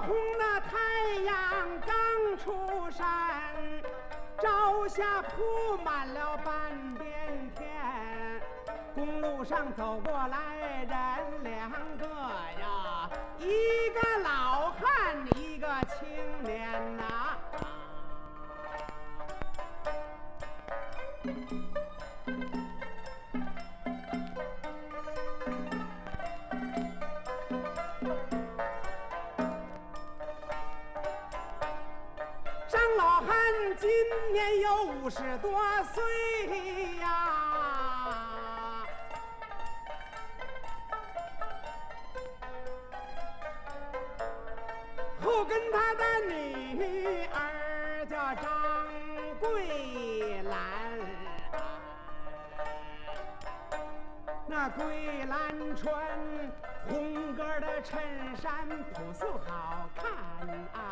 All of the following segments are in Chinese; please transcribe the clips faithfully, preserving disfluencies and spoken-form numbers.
红的太阳刚出山，朝霞铺满了半边天。公路上走过来人两个呀，一个老汉，一个青年呐、啊。张老汉今年有五十多岁呀，后跟他的女儿叫张桂兰，那桂兰穿红格的衬衫，朴素好看啊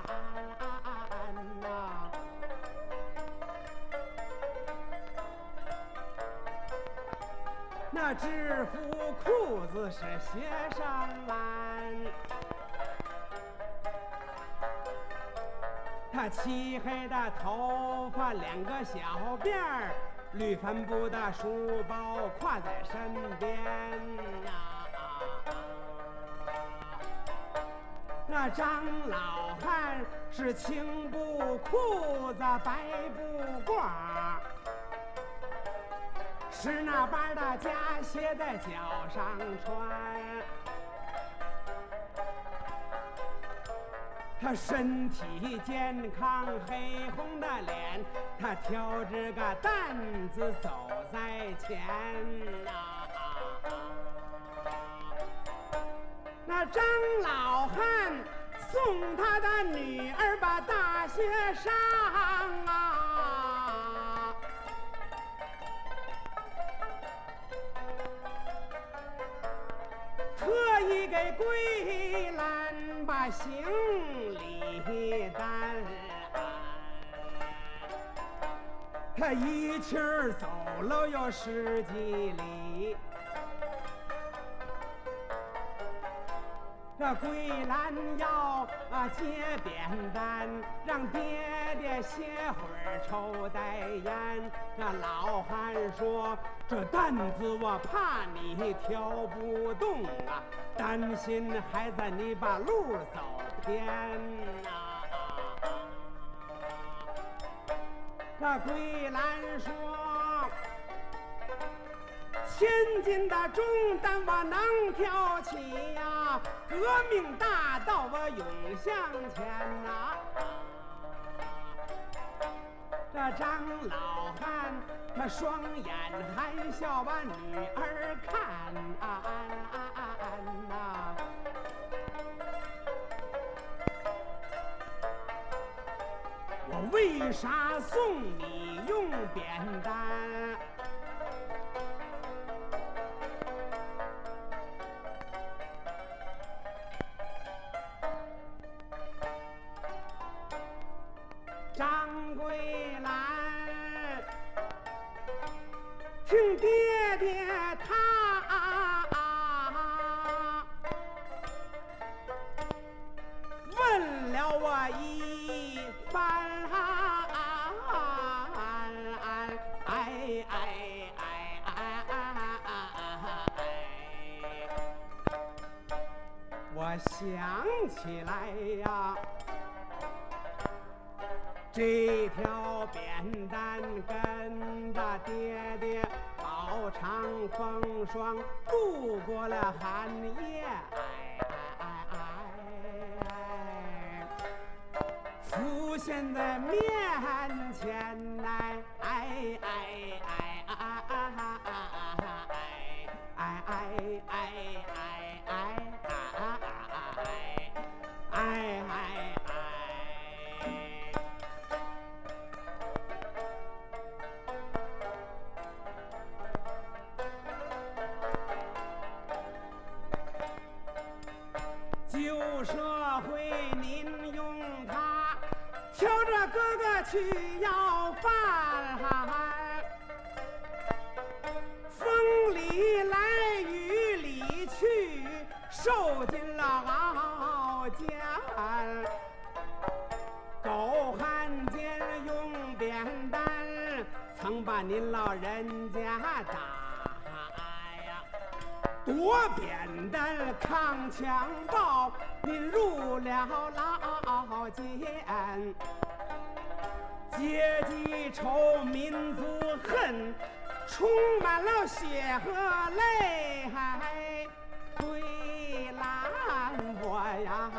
啊！那制服裤子是斜上蓝，他漆黑的头发两个小辫儿，绿帆布的书包挎在身边啊。那张老汉是青布裤子白布褂，是那般的假鞋在脚上穿，他身体健康，黑红的脸，他挑着个担子走在前啊。那张老汉送他的女儿把大学上啊，特意给桂兰把行李担，他一气儿走了有十几里。这桂兰要啊接扁担，让爹爹歇会儿抽袋烟。这老汉说：“这担子我怕你挑不动啊，担心孩子你把路走偏啊。”这桂兰说：“千斤的重担我能挑起呀，革命大道我涌向前呐。”这张老汉他双眼含笑把女儿看啊啊！我为啥送你用扁担？张桂兰听爹爹他问了我一番，哎哎哎哎哎，我想起来呀，这条扁担跟着爹爹饱尝风霜，度过了寒夜，哎哎哎哎，浮现在面前，哎哎哎哎哎哎哎哎哎哎哎哎。旧社会您用它挑着哥哥去要饭，风里来雨里去，受尽了熬煎。 曾把您老人家打呀，多扁担扛枪报，您入了牢监。阶级仇，民族恨，充满了血和泪，归兰我呀，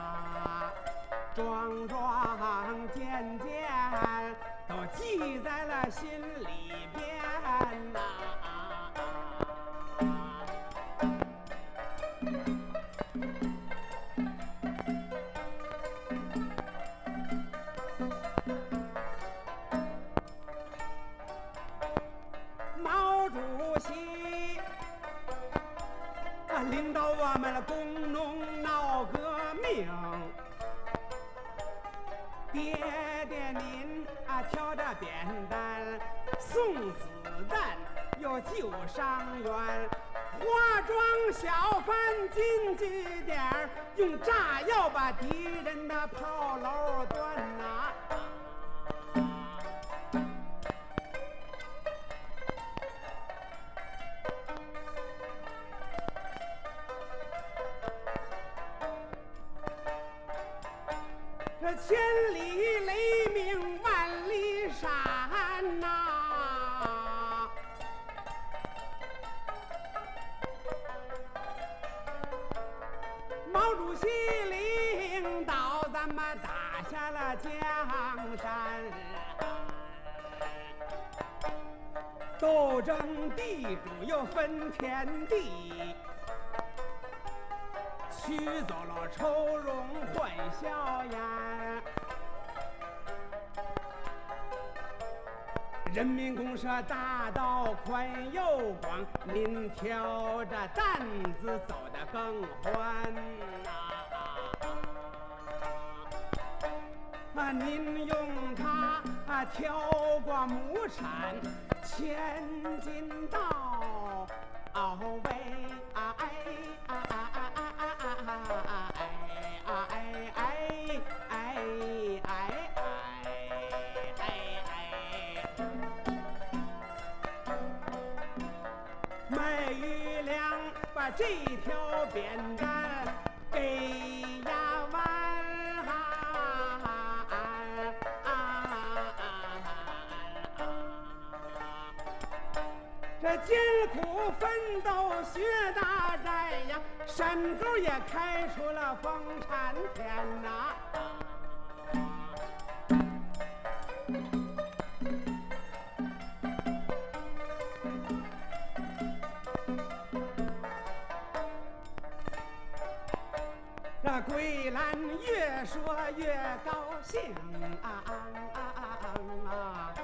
桩桩件件都记在了心里边呐。毛主席啊，领导我们的工农闹革命。爹爹您啊，挑着扁担送子弹，又救伤员。化妆小贩进据点，用炸药把敌人的炮楼端呐。这千里雷鸣万里闪呐，毛主席领导咱们打下了江山，斗争地主又分田地，驱走了愁容换笑颜。人民公社大道宽又广，您挑着担子走得更欢呐。啊，您用它啊挑过亩产，千金稻喂啊哎啊啊啊啊啊啊哎啊哎哎哎哎哎哎，卖鱼粮把这条扁担给压弯。这艰苦奋斗学大寨呀，山沟也开出了丰产田呐。这桂兰越说越高兴啊啊啊啊！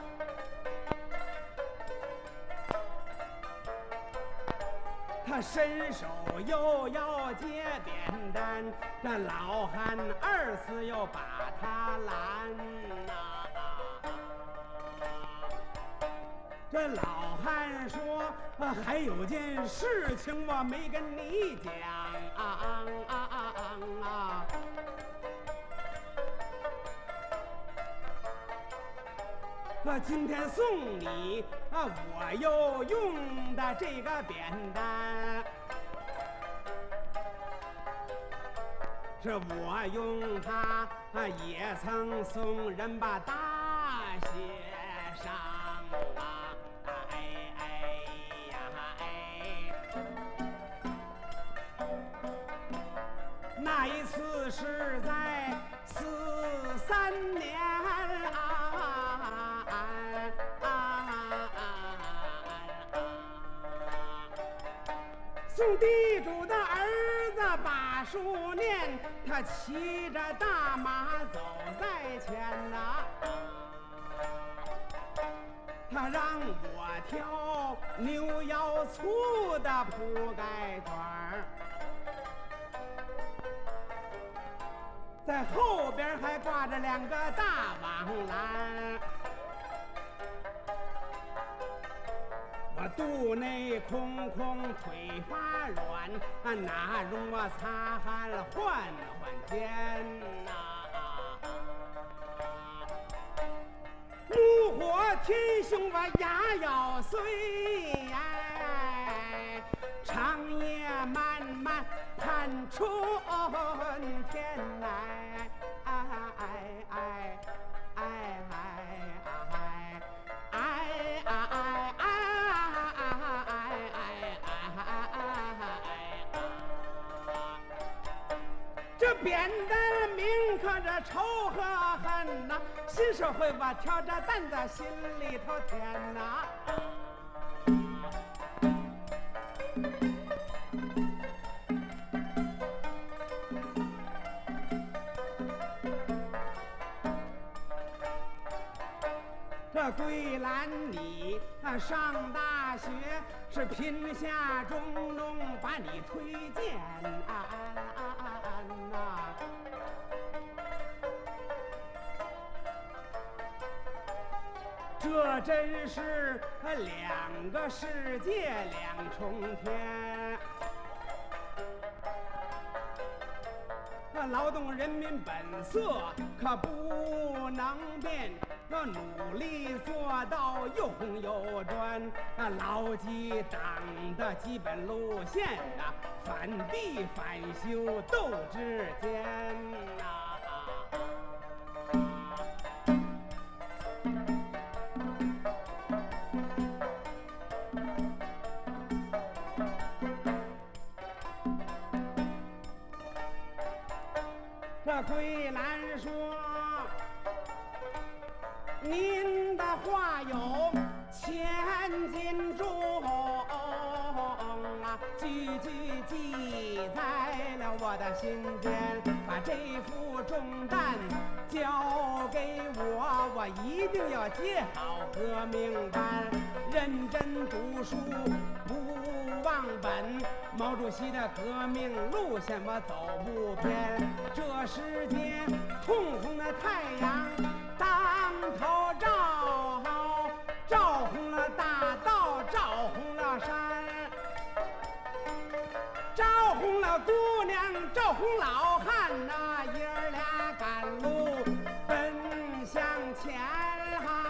他伸手又要接扁担，这老汉二次又把他拦呐。这老汉说、啊、还有件事情我没跟你讲啊啊啊啊！啊，今天送你啊，我又用的这个扁担，是我用它啊，也曾送人把大雪上啊，哎哎呀哎，那一次是在四三年啊。宋地主的儿子把书念，他骑着大马走在前呐。他让我挑牛腰粗的铺盖团儿，在后边还挂着两个大网篮。我肚内空空，腿发软，哪容我擦汗换换天呐？怒火天兄我牙要碎，长夜漫漫盼春天来，哎哎哎哎哎哎哎哎哎这扁担铭刻着仇和恨呐，新社会我挑着担在心里头填呐。这桂兰你啊上大学是贫下中农把你推荐啊呐，这真是两个世界两重天。那劳动人民本色可不能变，要努力做到又红又专，那牢记党的基本路线呐，反帝反修斗之间呐。这桂兰说，您的话有千斤重啊，句句记在了我的心间，把这副重担交给我，我一定要接好革命班，认真读书不忘本，毛主席的革命路线我走不偏，这世界通红的太阳当头照，照红了大道，照红了山，照红了姑娘，照红老汉呐，爷儿俩赶路奔向前哈。